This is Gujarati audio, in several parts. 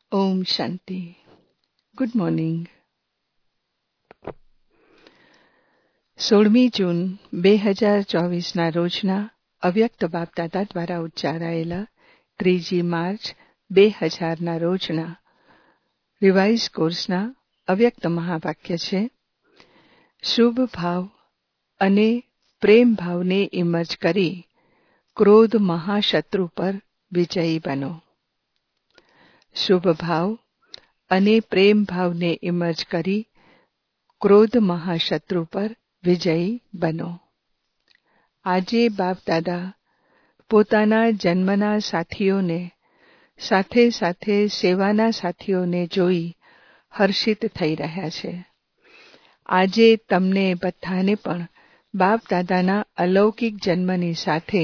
ઓમ શાંતિ. Good morning. 16મી જૂન 2024ના રોજના અવ્યક્ત બાપદાદા દ્વારા ઉચ્ચારાયેલા 3જી માર્ચ 2000ના રોજના રિવાઇઝ કોર્સના અવ્યક્ત મહાવાક્ય છે, શુભ ભાવ અને પ્રેમ ભાવને ઇમર્જ કરી ક્રોધ મહાશત્રુ પર વિજયી બનો. શુભ ભાવ અને પ્રેમ ભાવને ઇમર્જ કરી ક્રોધ મહાશત્રુ પર વિજયી બનો. આજે બાપ દાદા પોતાના જન્મના સાથીઓને સાથે સાથે સેવાના સાથીઓને જોઈ હર્ષિત થઈ રહ્યા છે. આજે તમને બધાને પણ બાપ દાદાના અલૌકિક જન્મની સાથે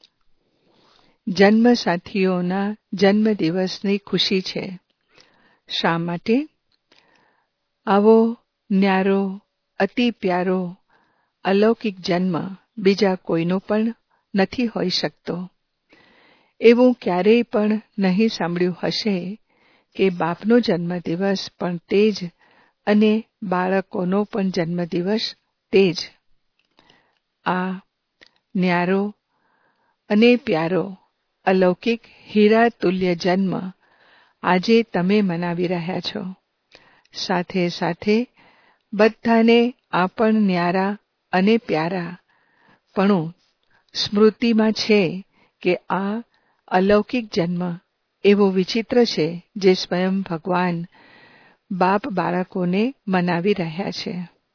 જન્મ સાથીઓના જન્મદિવસની ખુશી છે. શા માટે? આવો ન્યારો, અતિ પ્યારો અલૌકિક જન્મ બીજા કોઈનો પણ નથી હોઈ શકતો. એવું ક્યારેય પણ નહીં સાંભળ્યું હશે કે બાપનો જન્મદિવસ પણ તે જ અને બાળકોનો પણ જન્મદિવસ તે જ. આ ન્યારો અને પ્યારો અલૌકિક હીરા તુલ્ય જન્મ આજે તમે મનાવી રહ્યા છો. સાથે સાથે બધાને આ પણ ન્યારા અને પ્યારા પણ સ્મૃતિમાં છે કે આ અલૌકિક જન્મ એવો વિચિત્ર છે જે સ્વયં ભગવાન બાપ બાળકોને મનાવી રહ્યા છે.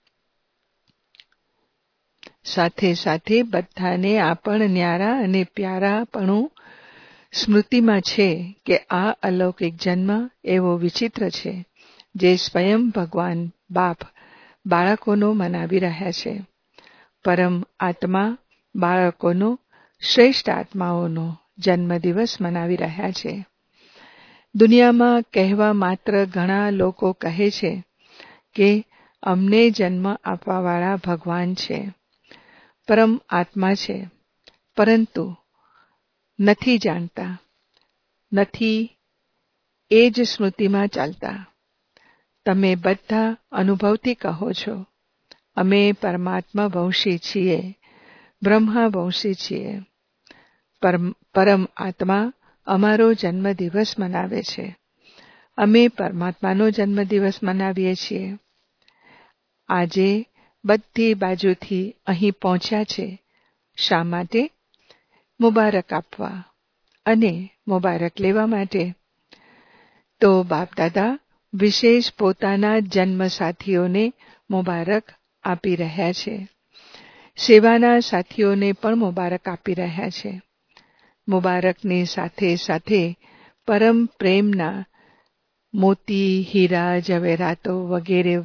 સાથે સાથે બધાને આ પણ ન્યારા અને પ્યારા પણ સ્મૃતિમાં છે કે આ અલૌકિક જન્મ એવો વિચિત્ર છે જે સ્વયં ભગવાન બાપ બાળકોનો મનાવી રહ્યા છે. પરમ આત્મા બાળકોનો શ્રેષ્ઠ આત્માઓનો જન્મદિવસ મનાવી રહ્યા છે. દુનિયામાં કહેવા માત્ર ઘણા લોકો કહે છે કે અમને જન્મ આપવાવાળા ભગવાન છે, પરમ આત્મા છે, પરંતુ નથી જાણતા, નથી એ જ સ્મૃતિમાં ચાલતા. તમે બધા અનુભવથી કહો છો, અમે પરમાત્મા વંશી છીએ, બ્રહ્મા વંશી છીએ. પરમ આત્મા અમારો જન્મદિવસ મનાવે છે. અમે પરમાત્માનો જન્મદિવસ મનાવીએ છીએ. આજે બધી બાજુથી અહીં પહોંચ્યા છે. શા માટે? મુબારક આપવા અને મુબારક લેવા માટે. તો બાપદાદા વિશેષ પોતાના જન્મ સાથીઓને મુબારક આપી રહ્યા છે. સેવાના સાથીઓને પણ મુબારક આપી રહ્યા છે. મુબારકની સાથે સાથે પરમ પ્રેમના મોતી, હીરા, જવેરાતો વગેરે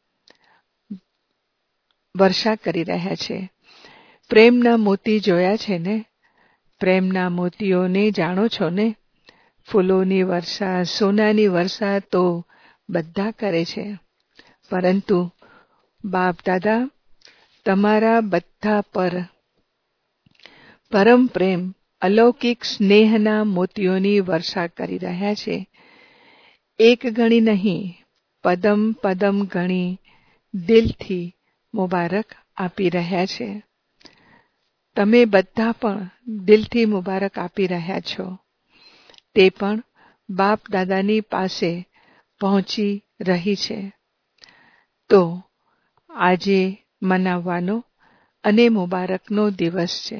વર્ષા કરી રહ્યા છે. પ્રેમના મોતી જોયા છે ને? પ્રેમના મોતીઓને જાણો છો ને? ફૂલોની વર્ષા, સોનાની વર્ષા તો બધા કરે છે, પરંતુ બાપ દાદા તમારા બધા પર પરમ પ્રેમ અલૌકિક સ્નેહના મોતીઓની વર્ષા કરી રહ્યા છે. એક ગણી નહીં, પદમ પદમ ગણી દિલથી મુબારક આપી રહ્યા છે. તમે બધા પણ દિલથી મુબારક આપી રહ્યા છો. તે પણ બાપ દાદાની પાસે પહોંચી રહી છે. તો આજે મનાવવાનો અને મુબારકનો દિવસ છે.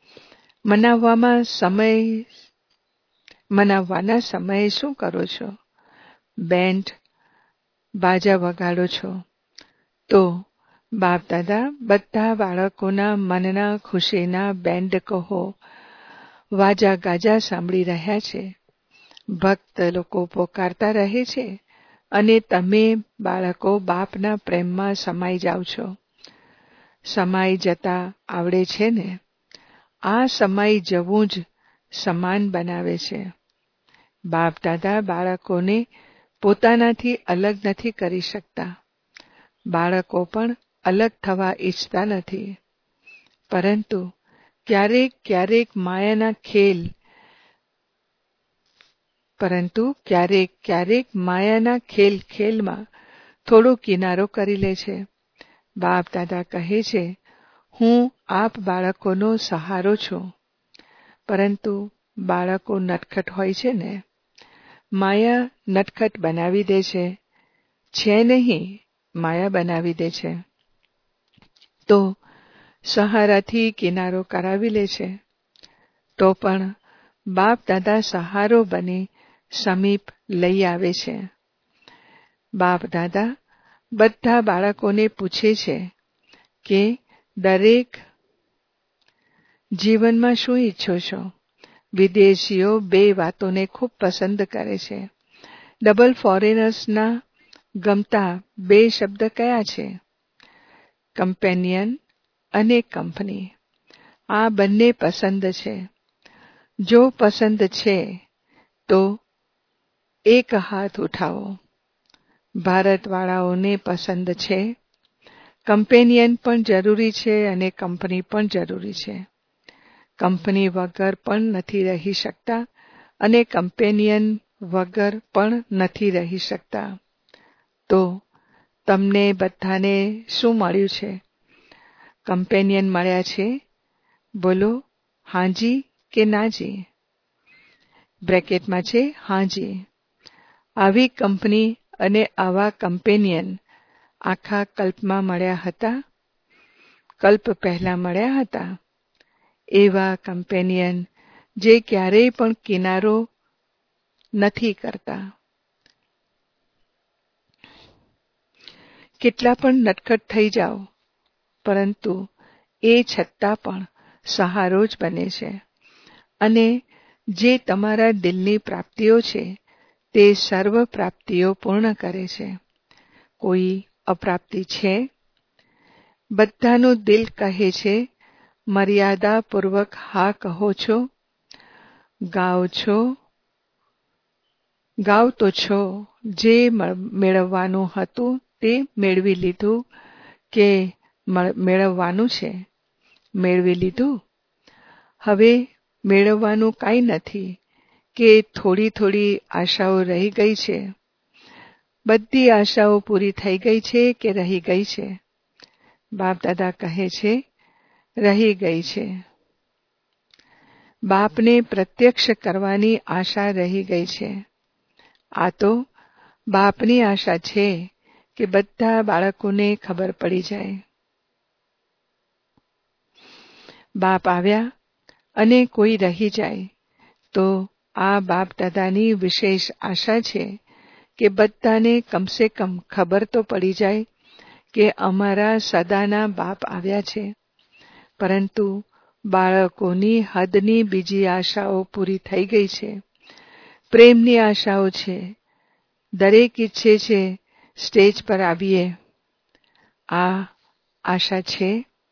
મનાવવાના સમયે શું કરો છો? બેન્ડ બાજા વગાડો છો. તો બાપ દાદા બધા બાળકોના મનના ખુશીના બેન્ડ કહો, વાજા ગાજા સાંભળી રહ્યા છે. ભક્ત લોકો પોકારતા રહે છે અને તમે બાળકો બાપના પ્રેમમાં સમાઈ જાઓ છો. સમાઈ જતા આવડે છે ને? આ સમાઈ જવું જ સમાન બનાવે છે. બાપ દાદા બાળકોને પોતાનાથી અલગ નથી કરી શકતા. બાળકો પણ અલગ થવા ઈચ્છતા નથી, પરંતુ ક્યારેક ક્યારેક માયાના ખેલ પરંતુ ક્યારેક ક્યારેક માયાના ખેલમાં થોડો કિનારો કરી લે છે. બાપ દાદા કહે છે, હું આપ બાળકોનો સહારો છું. પરંતુ બાળકો નટખટ હોય છે ને, માયા નટખટ બનાવી દે છે નહીં, માયા બનાવી દે છે. તો સહારાથી કિનારો કરાવી લે છે. તો પણ બાપ દાદા સહારો બની સમીપ લઈ આવે છે. બાપ દાદા બધા બાળકોને પૂછે છે કે દરેક જીવનમાં શું ઈચ્છો છો? વિદેશીઓ 2 વાતોને ખૂબ પસંદ કરે છે. ડબલ ફોરેનર્સના ગમતા 2 શબ્દ કયા છે? કમ્પેનિયન અને કંપની. આ બંને પસંદ છે. જો પસંદ છે તો એક હાથ ઉઠાવો. ભારતવાળાઓને પસંદ છે. કમ્પેનિયન પણ જરૂરી છે અને કંપની પણ જરૂરી છે. કંપની વગર પણ નથી રહી શકતા અને કમ્પેનિયન વગર પણ નથી રહી શકતા. તો તમને બધાને શું મળ્યું છે? કમ્પેનિયન મળ્યા છે? બોલો હાજી કે નાજી? બ્રેકેટમાં છે હાજી. આવી કંપની અને આવા કમ્પેનિયન આખા કલ્પમાં મળ્યા હતા? કલ્પ પહેલા મળ્યા હતા? એવા કમ્પેનિયન જે ક્યારેય પણ કિનારો નથી કરતા. કેટલા પણ નટખટ થઈ જાઓ, પરંતુ એ છતાં પણ સહારો જ બને છે. અને જે તમારા દિલની પ્રાપ્તિઓ છે તે સર્વ પ્રાપ્તિઓ પૂર્ણ કરે છે. કોઈ અપ્રાપ્તિ છે? બધાનું દિલ કહે છે, મર્યાદાપૂર્વક હા કહો છો, ગાવ તો છો. જે મેળવવાનું હતું તે મેળવી લીધું કે મેળવવાનું છે? મેળવી લીધું. હવે મેળવવાનું કાંઈ નથી કે થોડી આશાઓ રહી ગઈ છે. બધી આશાઓ પૂરી થઈ ગઈ છે કે રહી ગઈ છે? બાપ દાદા કહે છે, રહી ગઈ છે. બાપને પ્રત્યક્ષ કરવાની આશા રહી ગઈ છે. આ તો બાપની આશા છે કે બધા બાળકોને ખબર પડી જાય. બાપ આવ્યા અને કોઈ રહી જાય તો આ બાપ દાદાની વિશેષ આશા છે કે બધાને કમસે કમ ખબર તો પડી જાય કે અમારા સદાના બાપ આવ્યા છે. પરંતુ બાળકોની હદની બીજી આશાઓ પૂરી થઈ ગઈ છે. પ્રેમની આશાઓ છે. દરેક ઈચ્છે છે સ્ટેજ પર આવીએ. આ આશા છે.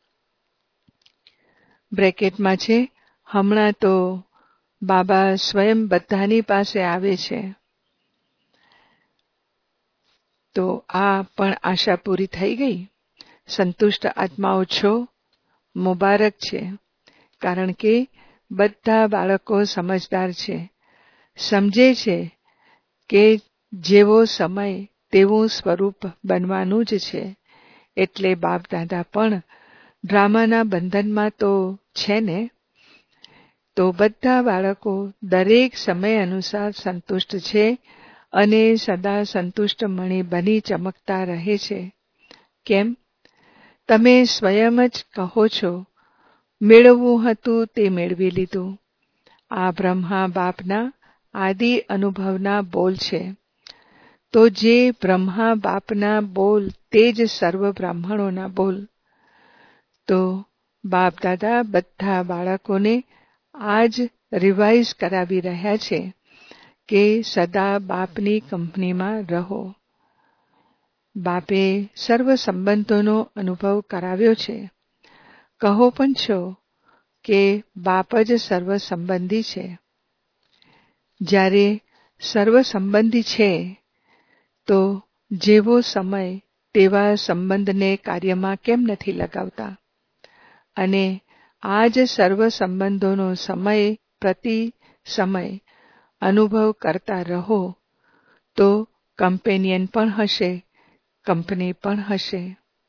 બ્રેકેટમાં છે, હમણાં તો બાબા સ્વયં બધાની પાસે આવે છે. તો આ પણ આશા પૂરી થઈ ગઈ. સંતુષ્ટ આત્માઓ છો? મુબારક છે. કારણ કે બધા બાળકો સમજદાર છે. સમજે છે કે જેવો સમય તેવું સ્વરૂપ બનવાનું જ છે. એટલે બાપ દાદા પણ ડ્રામાના બંધનમાં તો છે ને. તો બધા બાળકો દરેક સમય અનુસાર સંતુષ્ટ છે અને સદા સંતુષ્ટ મણી બની ચમકતા રહે છે. કેમ? તમે સ્વયં જ કહો છો, મેળવવું હતું તે મેળવી લીધું. આ બ્રહ્મા બાપના આદિ અનુભવના બોલ છે. તો જે બ્રહ્મા બાપના બોલ તે જ સર્વ બ્રાહ્મણોના બોલ. તો બાપ દાદા બધા બાળકોને આજ રિવાઇઝ કરાવી રહ્યા છે કે સદા બાપની કંપનીમાં રહો. બાપે સર્વ સંબંધોનો અનુભવ કરાવ્યો છે. કહો પણ છો કે બાપ જ સર્વ સંબંધી છે. જ્યારે સર્વ સંબંધી છે તો જેવો સમય તેવા સંબંધને કાર્યમાં કેમ નથી લગાવતા? અને આ જ સર્વ સંબંધોનો સમય પ્રતિ સમય અનુભવ કરતા રહો તો કમ્પેનિયન પણ હશે, કંપની પણ હશે.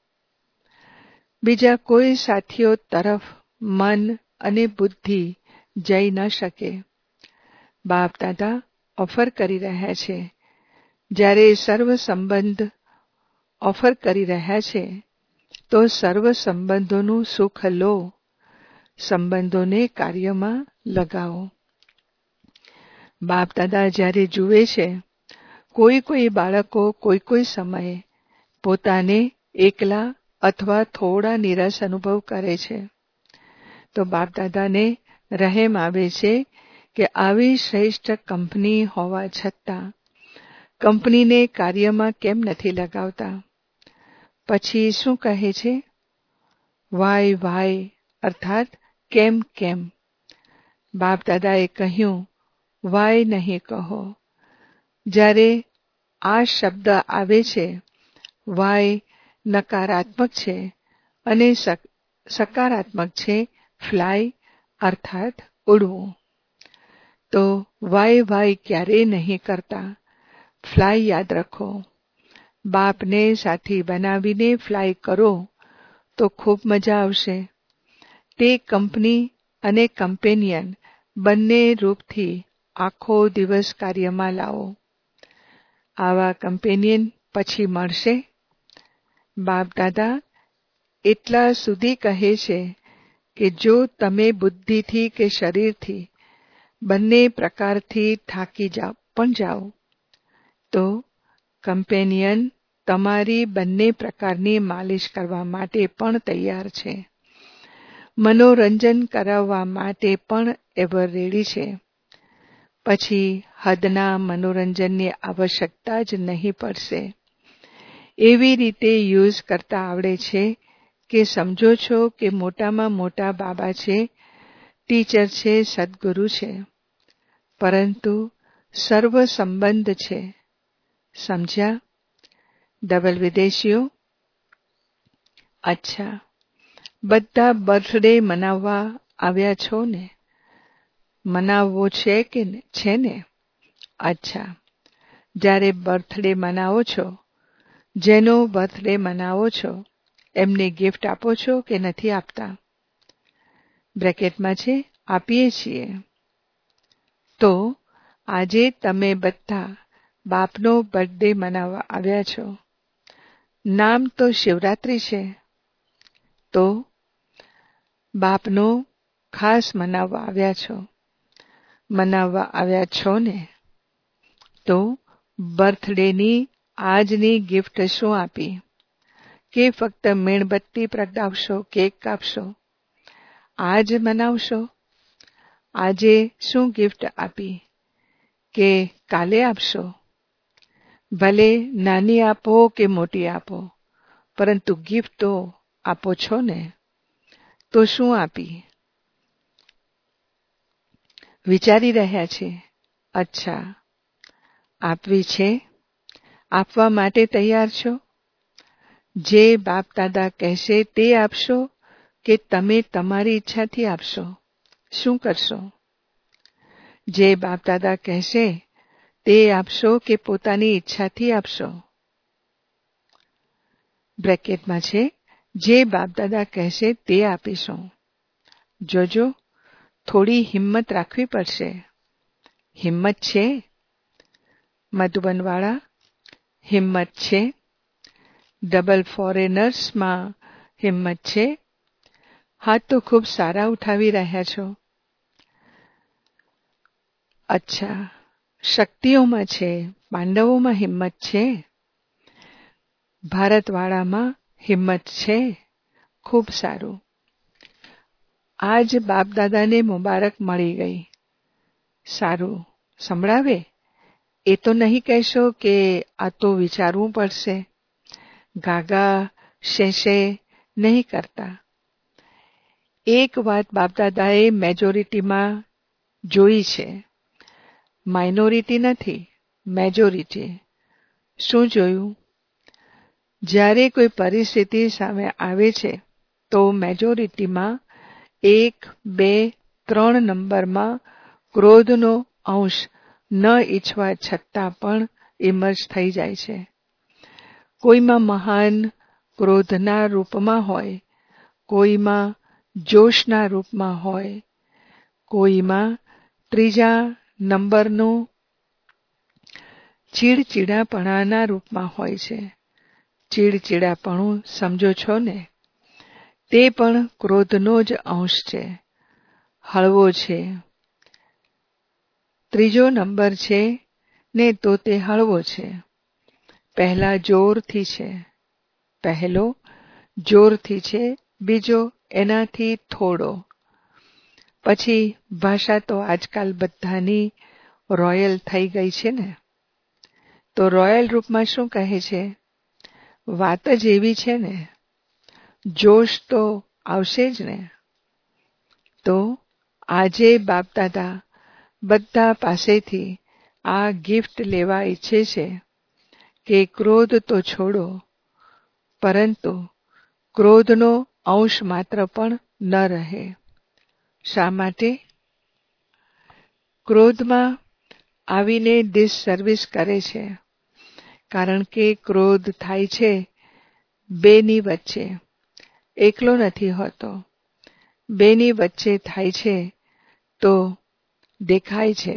બીજા કોઈ સાથીઓ તરફ મન અને બુદ્ધિ જઈ ન શકે. બાપ દાદા ઓફર કરી રહ્યા છે. જ્યારે સર્વ સંબંધ ઓફર કરી રહ્યા છે તો સર્વ સંબંધોનું સુખ લો, સંબંધોને કાર્યમાં લગાવો. બાપ દાદા જ્યારે જુએ છે કોઈ બાળકો કોઈ સમયે પોતાને એકલા અથવા થોડા નિરાશ અનુભવ કરે છે તો બાપ દાદાને રહેમ આવે છે કે આવી શ્રેષ્ઠ કંપની હોવા છતાં કંપનીને કાર્યમાં કેમ નથી લગાવતા. પછી શું કહે છે? વાય અર્થાત કેમ. બાપ દાદાએ કહ્યું વાય નહીં કહો. જ્યારે આ શબ્દ આવે છે, વાય નકારાત્મક છે અને સકારાત્મક છે ફ્લાય અર્થાત ઉડવું. તો વાય ક્યારેય નહીં કરતા. ફ્લાય યાદ રાખો. બાપને સાથી બનાવીને ફ્લાય કરો તો ખૂબ મજા આવશે. તે કંપની અને કમ્પેનિયન બંને રૂપથી આખો દિવસ કાર્યમાં લાવો. આવા કમ્પેનિયન પછી મળશે. બાપ દાદા એટલા સુધી કહે છે કે જો તમે બુદ્ધિથી કે શરીરથી બંને પ્રકારથી થાકી જાઓ તો કમ્પેનિયન તમારી બંને પ્રકારની માલિશ કરવા માટે પણ તૈયાર છે. મનોરંજન કરાવવા માટે પણ એવર રેડી છે. પછી હદના મનોરંજનની આવશ્યકતા જ નહીં પડશે. એવી રીતે યુઝ કરતા આવડે છે કે સમજો છો કે મોટામાં મોટા બાબા છે, ટીચર છે, સદગુરુ છે, પરંતુ સર્વ સંબંધ છે. સમજ્યા? ડબલ વિદેશીઓ, અચ્છા, બધા બર્થડે મનાવવા આવ્યા છો ને? મનાવવો છે ને? અચ્છા, જ્યારે બર્થડે મનાવો છો, જેનો બર્થડે મનાવો છો એમને ગિફ્ટ આપો છો કે નથી આપતા? બ્રેકેટમાં છે આપીએ છીએ. તો આજે તમે બધા બાપનો બર્થડે મનાવવા આવ્યા છો. નામ તો શિવરાત્રી છે, તો બાપનો ખાસ મનાવવા આવ્યા છો ને? તો બર્થડેની આજની ગિફ્ટ શું આપી? કે ફક્ત મીણબત્તી પ્રગટાવશો, કેક કાપશો? આજ મનાવશો? આજે શું ગિફ્ટ આપી કે કાલે આપશો? ભલે નાની આપો કે મોટી આપો, પરંતુ ગિફ્ટ તો આપો છો ને? તો શું આપી? વિચારી રહ્યા છે? અચ્છા, આપવી છે. આપવા માટે તૈયાર છો? જે બાપ દાદા કહેશે તે આપશો કે તમે તમારી ઈચ્છાથી આપશો? શું કરશો? જે બાપ દાદા કહેશે તે આપશો કે પોતાની ઈચ્છાથી આપશો? બ્રેકેટમાં છે જે બાપ દાદા કહેશે તે આપીશું. જોજો, થોડી હિંમત રાખવી પડશે. હિંમત છે? મધુબનવાળા, હિંમત છે? ડબલ ફોરેનર્સમાં હિંમત છે? હાથ તો ખૂબ સારા ઉઠાવી રહ્યા છો. અચ્છા, શક્તિઓમાં છે, પાંડવોમાં હિંમત છે, ભારતવાળામાં હિંમત છે. ખૂબ સારું. આજ બાપ દાદાને મુબારક મળી ગઈ. સારું, સંભળાવે? એ તો નહીં કહેશો કે આ તો વિચારવું પડશે. ગાગા શેશે નહીં કરતા. એક વાત બાપ દાદાએ મેજોરિટીમાં જોઈ છે. માઇનોરિટી નથી, મેજોરિટી. શું જોયું? જ્યારે કોઈ પરિસ્થિતિ સામે આવે છે તો મેજોરિટીમાં 1, 2, 3 નંબરમાં ક્રોધનો અંશ ન ઈચ્છવા છતાં પણ ઇમર્જ થઈ જાય છે. કોઈમાં મહાન ક્રોધના રૂપમાં હોય, કોઈમાં જોશના રૂપમાં હોય, કોઈમાં ત્રીજા નંબરનું ચીડચીડાપણાના રૂપમાં હોય છે. ચીડચીડાપણું સમજો છો ને, તે પણ ક્રોધનો જ અંશ છે, હળવો છે. ત્રીજો નંબર છે ને તો તે હળવો છે. પહેલો જોરથી છે, બીજો એનાથી થોડો. પછી ભાષા તો આજકાલ બધાની રોયલ થઈ ગઈ છે ને, તો રોયલ રૂપમાં શું કહે છે? વાત જ એવી છે ને, જોશ તો આવશે જ ને. તો આજે બાપદાદા બધા પાસેથી આ ગિફ્ટ લેવા ઈચ્છે છે કે ક્રોધ તો છોડો, પરંતુ ક્રોધનો અંશ માત્ર પણ ન રહે. શા માટે? ક્રોધમાં આવીને ડિસસર્વિસ કરે છે, કારણ કે ક્રોધ થાય છે બેની વચ્ચે, એકલો નથી હોતો. બેની વચ્ચે થાય છે તો દેખાય છે.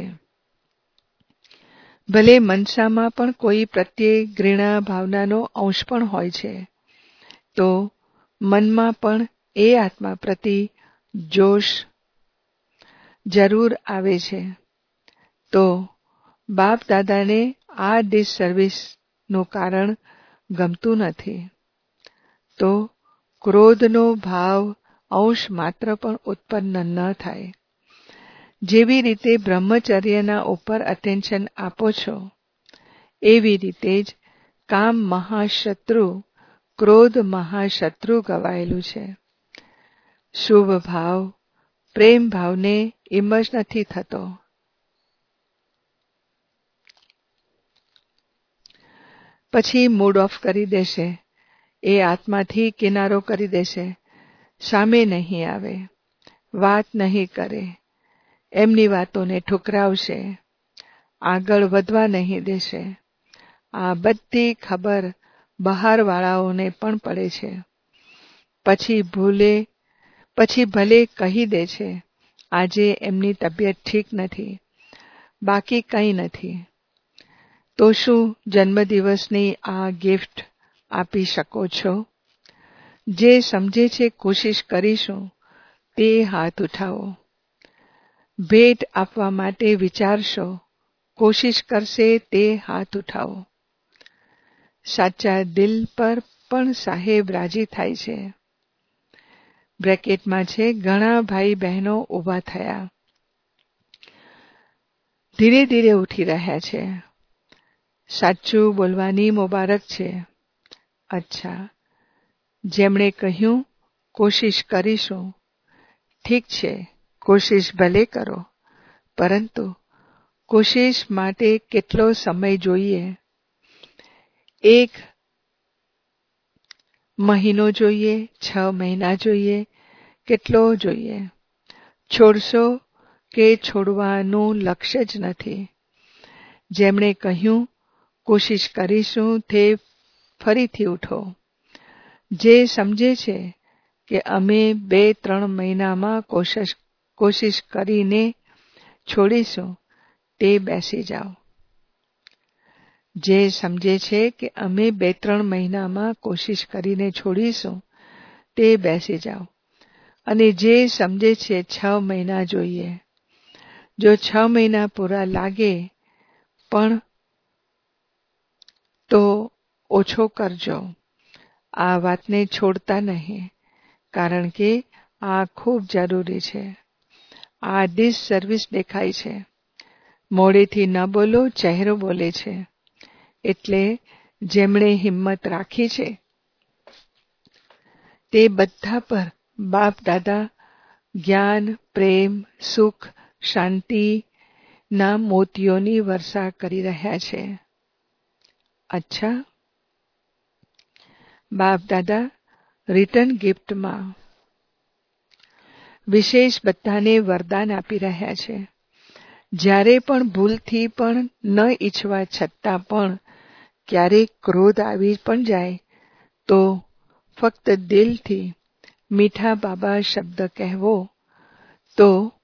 ભલે મનસામાં પણ કોઈ પ્રત્યે ઘૃણા ભાવનાનો અંશ પણ હોય છે, તો મનમાં પણ એ આત્મા પ્રતિ જોશ જરૂર આવે છે. તો બાપ દાદાને આ ડિસસર્વિસનું કારણ ગમતું નથી. તો ક્રોધનો ભાવ અંશ માત્ર પણ ઉત્પન્ન ન થાય. જેવી રીતે બ્રહ્મચર્યના ઉપર અટેન્શન આપો છો, એવી રીતે જ કામ મહાશત્રુ, ક્રોધ મહાશત્રુ ગવાયેલું છે. શુભ ભાવ, પ્રેમ ભાવને ઇમર્જ નથી થતો. પછી મૂડ ઓફ કરી દેશે, એ આત્માથી કિનારો કરી દેશે, સામે નહીં આવે, વાત નહીં કરે, એમની વાતોને ઠુકરાવશે, આગળ વધવા નહીં દેશે. આ બધી ખબર બહારવાળાઓને પણ પડે છે. પછી ભલે કહી દે છે, આજે એમની તબિયત ઠીક નથી, બાકી કંઈ નથી. તો શું જન્મદિવસની આ ગિફ્ટ આપી શકો છો? જે સમજે છે કોશિશ કરીશું, તે હાથ ઉઠાવો. ભેટ આપવા માટે વિચારશો, કોશિશ કરશે તે હાથ ઉઠાવો. સાચા દિલ પર પણ સાહેબ રાજી થાય છે. બ્રેકેટમાં છે, ઘણા ભાઈ બહેનો ઊભા થયા, ધીરે ધીરે ઉઠી રહ્યા છે. સાચું બોલવાની મુબારક છે. અચ્છા, જેમણે કહ્યું કોશિશ કરીશું, ઠીક છે, કોશિશ ભલે કરો, પરંતુ કોશિશ માટે કેટલો સમય જોઈએ? 1 મહિનો જોઈએ, 6 મહિના જોઈએ, કેટલો જોઈએ? છોડશો કે છોડવાનું લક્ષ્ય જ નથી. જેમણે કહ્યું કોશિશ કરીશું, તે ફરીથી ઉઠો. જે સમજે છે કે અમે 2-3 મહિનામાં કોશિશ કરીને છોડીશું, તે બેસી જાઓ. જે સમજે છે કે અમે 2-3 મહિનામાં કોશિશ કરીને છોડીશું, તે બેસી જાઓ. અને જે સમજે છે 6 મહિના જોઈએ, જો 6 મહિના પૂરા લાગે પણ તો ઓછો કરજો. આ વાતને છોડતા નહીં, કારણ કે આ ખૂબ જરૂરી છે. આ ડિસસર્વિસ દેખાય છે. મોડેથી ન બોલો, ચહેરો બોલે છે. એટલે જેમણે હિંમત રાખી છે, તે બધા પર બાપ દાદા જ્ઞાન, પ્રેમ, સુખ, શાંતિના મોતીઓની વર્ષા કરી રહ્યા છે. અચ્છા, બાપ દાદા રિટર્ન ગિફ્ટમાં વિશેષ બધાને વરદાન આપી રહ્યા છે. જ્યારે પણ ભૂલથી પણ ન ઈચ્છવા છતાં પણ ક્યારેક ક્રોધ આવી પણ જાય તો ફક્ત દિલથી મીઠા બાબા શબ્દ કહેવો તો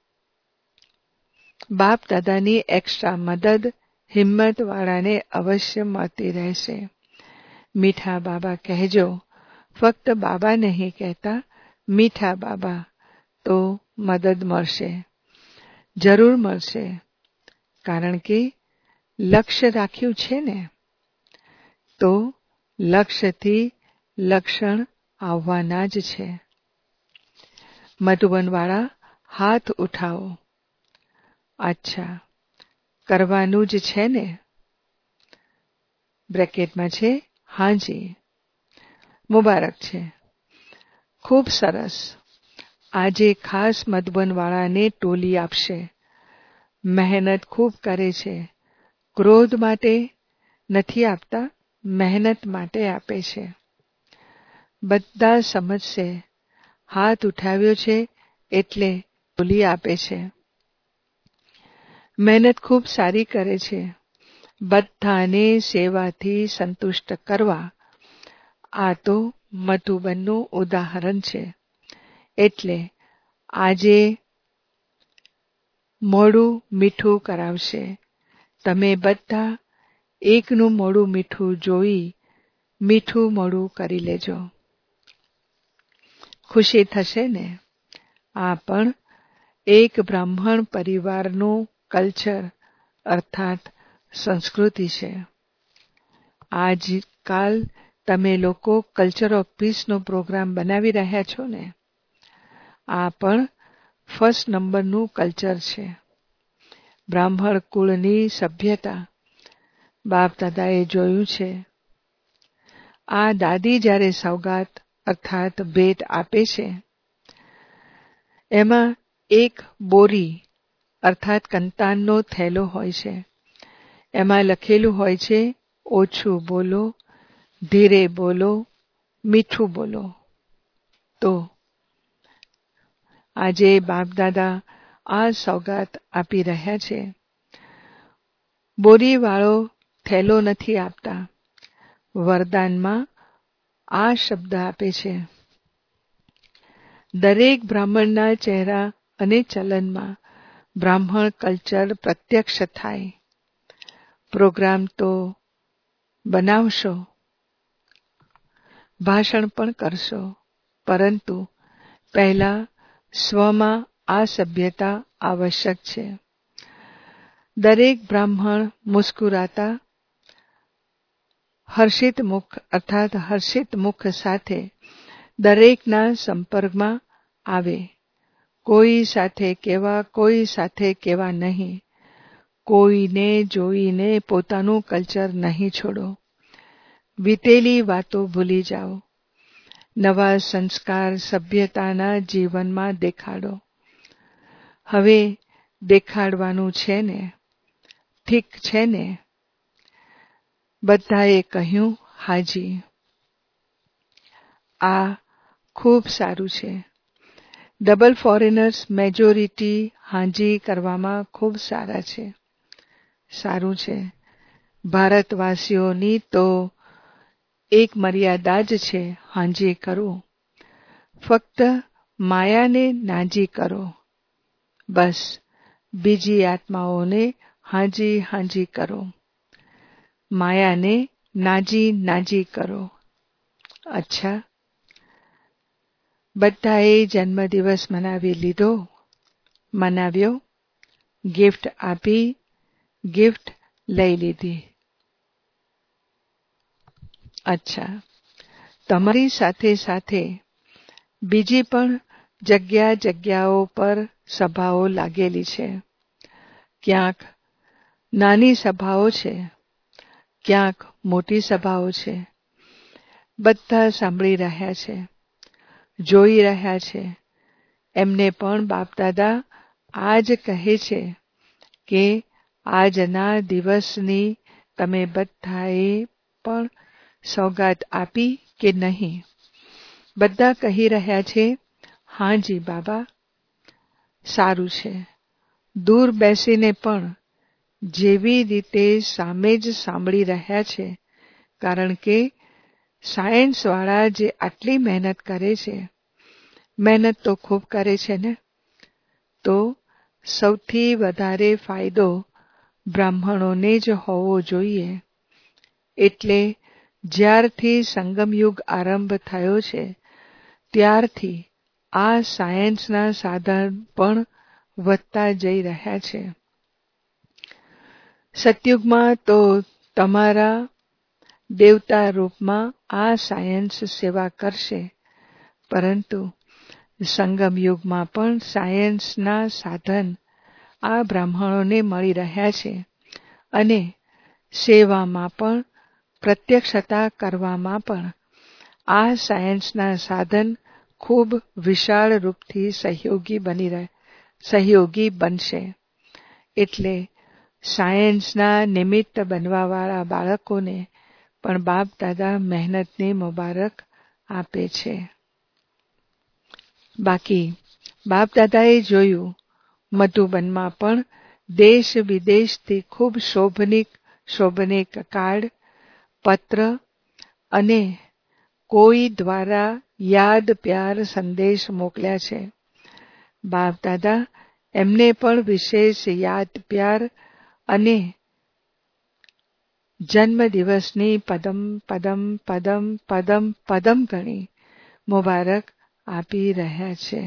બાપ દાદાની એક્સ્ટ્રા મદદ હિંમતવાળાને અવશ્ય મળતી રહેશે. મીઠા બાબા કહેજો, ફક્ત બાબા નહીં કહેતા, મીઠા બાબા, તો મદદ મળશે, જરૂર મળશે. કારણ કે લક્ષ્ય રાખ્યું છે ને, તો લક્ષ્યથી લક્ષણ આવવાના જ છે. મધુબનવાળા હાથ ઉઠાવો. અચ્છા, કરવાનું જ છે ને? બ્રેકેટમાં છે હાજી. મુબારક છે, ખૂબ સરસ. આજે ખાસ મધુબનવાળાને ટોલી આપશે. મહેનત ખૂબ કરે છે. ક્રોધ માટે નથી આપતા, મહેનત માટે આપે છે. બધા સમજશે. હાથ ઉઠાવ્યો છે એટલે ટોલી આપે છે. મહેનત ખૂબ સારી કરે છે. બધાને સેવાથી સંતુષ્ટ કરવા. આ તો મધુબનનું ઉદાહરણ છે. એટલે આજે મોડું મીઠું કરાવશે. તમે બધા એકનું મોડું મીઠું જોઈ મીઠું મોડું કરી લેજો. ખુશી થશે ને? આ પણ એક બ્રાહ્મણ પરિવારનું કલ્ચર અર્થાત સંસ્કૃતિ છે. આજકાલ તમે લોકો કલ્ચર ઓફ પીસનો પ્રોગ્રામ બનાવી રહ્યા છો ને? આ પણ ફર્સ્ટ નંબરનું કલ્ચર છે. બ્રાહ્મણ કુળની સભ્યતા બાપ દાદાએ જોયું છે. આ દાદી જ્યારે સોગાત અર્થાત ભેટ આપે છે, એમાં એક બોરી અર્થાત કંતાનનો થેલો હોય છે. એમાં લખેલું હોય છે, ઓછું બોલો, ધીરે બોલો, મીઠું બોલો. તો આજે બાપ દાદા આ સોગાત આપી રહ્યા છે. બોરીવાળો થેલો નથી આપતા. વરદાનમાં આ શબ્દ આપે છે. દરેક બ્રાહ્મણના ચહેરા અને ચલનમાં બ્રાહ્મણ કલ્ચર પ્રત્યક્ષ થાય. પ્રોગ્રામ તો બનાવશો, ભાષણ પણ કરશો, પરંતુ પહેલા સ્વમાં આ સભ્યતા આવશ્યક છે. દરેક બ્રાહ્મણ મુસ્કુરાતા હર્ષિત મુખ અર્થાત હર્ષિત મુખ સાથે દરેકના સંપર્કમાં આવે. કોઈ સાથે કેવા નહીં. કોઈને જોઈને પોતાનું કલ્ચર નહીં છોડો. વીતેલી વાતો ભૂલી જાઓ. નવા સંસ્કાર સભ્યતાના જીવનમાં દેખાડો. હવે દેખાડવાનું છે ને? ઠીક છે ને? બધાએ કહ્યું હાજી. આ ખૂબ સારું છે. ડબલ ફોરેનર્સ મેજોરિટી હાજી કરવામાં ખૂબ સારા છે. સારું છે. ભારતવાસીઓની તો એક મર્યાદા જ છે, હાજી કરો. ફક્ત માયાને નાજી કરો. બસ બીજી આત્માઓને હાજી હાજી કરો. માયાને નાજી કરો. અચ્છા, બધાએ જન્મદિવસ મનાવી લીધો? મનાવ્યો? ગિફ્ટ આપી, ગિફ્ટ લઈ લીધી? અચ્છા, તમારી સાથે સાથે બીજી પણ જગ્યાઓ પર સભાઓ લાગેલી છે. ક્યાંક નાની સભાઓ છે, ક્યાંક મોટી સભાઓ છે. બધા સાંભળી રહ્યા છે, જોઈ રહ્યા છે. એમને પણ બાપદાદા આજ કહે છે કે આજના દિવસની તમે બધાએ પણ સોગાત આપી કે નહીં? બધા કહી રહ્યા છે હાજી બાબા. સારું છે, દૂર બેસીને પણ જેવી રીતે સામે જ સાંભળી રહ્યા છે, કારણ કે સાયન્સવાળા જે આટલી મહેનત કરે છે, મહેનત તો ખૂબ કરે છે ને, તો સૌથી વધારે ફાયદો બ્રાહ્મણોને જ હોવો જોઈએ. એટલે જ્યારથી સંગમયુગ આરંભ થયો છે, ત્યારથી આ સાયન્સના સાધન પણ વધતા જઈ રહ્યા છે. સતયુગમાં તો તમારા દેવતા રૂપમાં આ સાયન્સ સેવા કરશે, પરંતુ સંગમયુગમાં પણ સાયન્સના સાધન આ બ્રાહ્મણોને મળી રહ્યા છે અને સેવામાં પણ પ્રત્યક્ષતા કરવામાં પણ આ સાયન્સના સાધન ખૂબ વિશાળ રૂપથી સહયોગી બનશે. એટલે સાયન્સના નિમિત્ત બનવાવાળા બાળકોને પણ બાપ દાદા મહેનતની મુબારક આપે છે. બાકી બાપ દાદાએ જોયું, મધુબનમાં પણ દેશ વિદેશથી ખૂબ શોભનિક કાર્ડ, પત્ર અને કોઈ દ્વારા યાદ પ્યાર સંદેશ મોકલ્યા છે. બાપ દાદા એમને પણ વિશેષ યાદ પ્યાર અને જન્મદિવસની પદમ ગણી મુબારક આપી રહ્યા છે.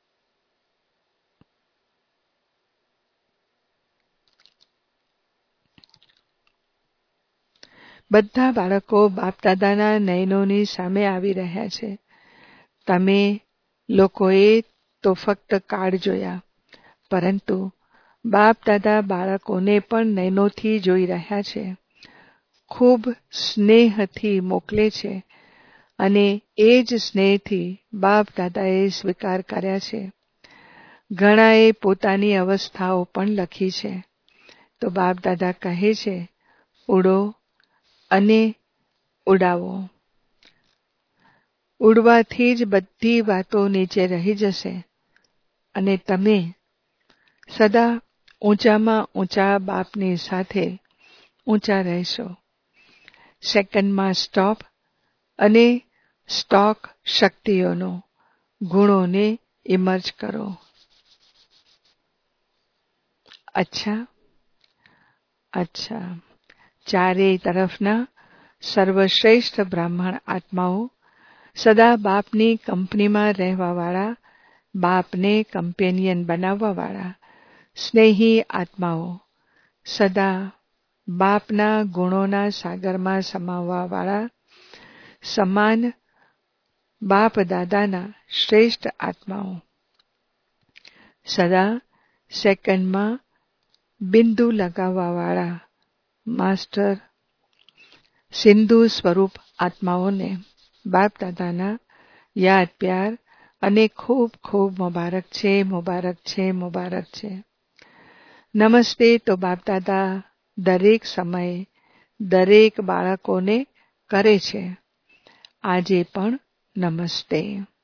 બધા બાળકો બાપદાદાના નયનોની સામે આવી રહ્યા છે. તમે લોકોએ તો ફક્ત કાર્ડ જોયા, પરંતુ બાપ દાદા બાળકોને પણ નયનોથી જોઈ રહ્યા છે, ખૂબ સ્નેહથી મોકલે છે અને એ જ સ્નેહથી બાપ દાદાએ સ્વીકાર કર્યા છે. ઘણાએ પોતાની અવસ્થાઓ પણ લખી છે. તો બાપ દાદા કહે છે, ઉડો અને ઉડાવો. ઉડવાથી જ બધી વાતો નીચે રહી જશે અને તમે સદા ઊંચામાં ઊંચા બાપની સાથે ઊંચા રહેશો. સેકન્ડમાં સ્ટોપ અને સ્ટોક શક્તિઓનો ગુણોને ઇમર્જ કરો. અચ્છા, ચારેય તરફના સર્વશ્રેષ્ઠ બ્રાહ્મણ આત્માઓ, સદા બાપની કંપનીમાં રહેવાવાળા, બાપને કમ્પેનિયન બનાવવાવાળા, સ્નેહી આત્માઓ, સદા બાપના ગુણોના સાગરમાં સમાવવાવાળા, સમાન બાપ દાદાના શ્રેષ્ઠ આત્માઓ, સદા સેકન્ડમાં બિંદુ લગાવવાવાળા માસ્ટર સિંધુ સ્વરૂપ આત્માઓને બાપ દાદાના યાદ પ્યાર અને ખૂબ ખૂબ મુબારક છે, મુબારક છે, મુબારક છે. નમસ્તે તો બાપ દાદા દરેક સમયે દરેક બાળકોને કરે છે. આજે પણ નમસ્તે.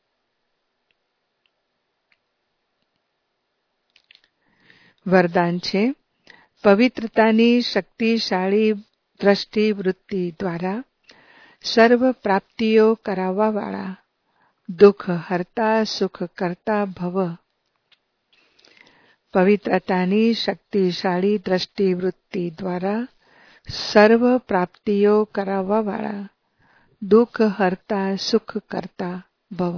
વરદાન છે, પવિત્રતાની શક્તિશાળી દ્રષ્ટિ વૃત્તિ દ્વારા સર્વ પ્રાપ્તિઓ કરાવવાવાળા, દુઃખ હરતા સુખ કરતા ભવ. પવિત્રતાની શક્તિશાળી દ્રષ્ટિ વૃત્તિ દ્વારા સર્વ પ્રાપ્તિઓ કરાવવાવાળા, દુઃખ હરતા સુખ કરતા ભવ.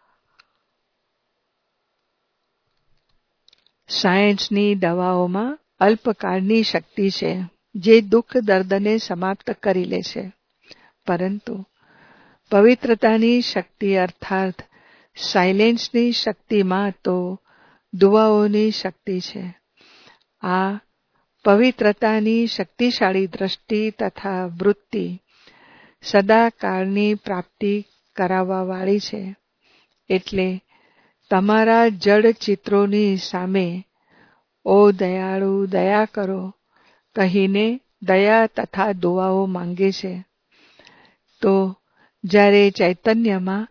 સાયન્સની દવાઓમાં અલ્પકાળની શક્તિ છે, જે દુઃખ દર્દને સમાપ્ત કરી લે છે, પરંતુ પવિત્રતાની શક્તિ અર્થાત સાયલેન્સની શક્તિમાં તો દુઆઓની શક્તિ છે. આ પવિત્રતાની શક્તિશાળી દ્રષ્ટિ તથા વૃત્તિ સદાકાળની પ્રાપ્તિ કરાવવાવાળી છે. એટલે તમારા જડ ચિત્રોની સામે ઓ દયાળુ દયા કરો કહીને દયા તથા દુઆઓ માંગે છે. તો જ્યારે ચૈતન્યમાં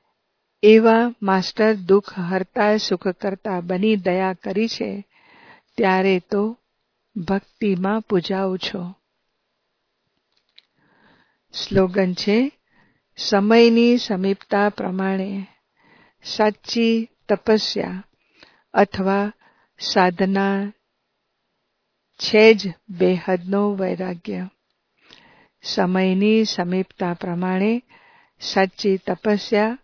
એવા માસ્ટર દુઃખ હરતા સુખ કરતા બની દયા કરી છે, ત્યારે તો ભક્તિમાં પૂજાવું છો. સ્લોગન છે, સમયની સમીપતા પ્રમાણે સાચી તપસ્યા અથવા સાધના છે જ બેહદનો વૈરાગ્ય. સમયની સમીપતા પ્રમાણે સાચી તપસ્યા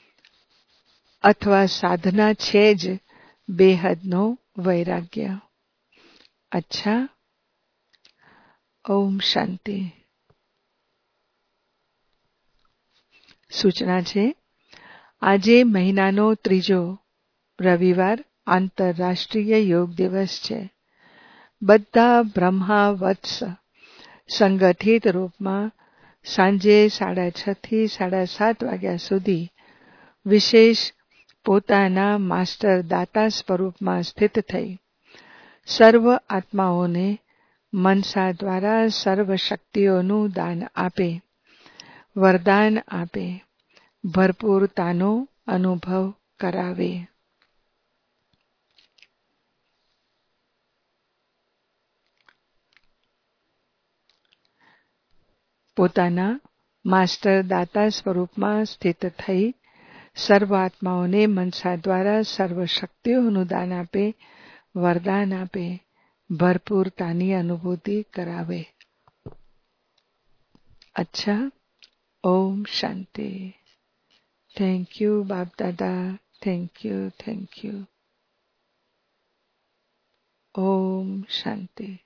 અથવા સાધના છે જ બેહદનો વૈરાગ્ય. અચ્છા. ઓમ શાંતિ. સૂચના છે, આજે મહિનાનો ત્રીજો રવિવાર આંતરરાષ્ટ્રીય યોગ દિવસ છે. બધા બ્રહ્મા વત્સ સંગઠિત રૂપમાં સાંજે 6:30 થી 7:30 વાગ્યા સુધી વિશેષ પોતાના માસ્ટર દાતા સ્વરૂપમાં સ્થિત થઈ સર્વ આત્માઓને મનસા દ્વારા સર્વ શક્તિઓનું દાન આપે, વરદાન આપે, ભરપૂરતાનો અનુભવ કરાવે. પોતાના માસ્ટર દાતા સ્વરૂપમાં સ્થિત થઈ સર્વ આત્માઓને મનસા દ્વારા સર્વ શક્તિઓનું દાન આપે, વરદાન આપે, ભરપૂરતાની અનુભૂતિ કરાવે. અચ્છા. ઓમ શાંતિ. Thank you Bap Dada. Thank you. ઓમ શાંતિ.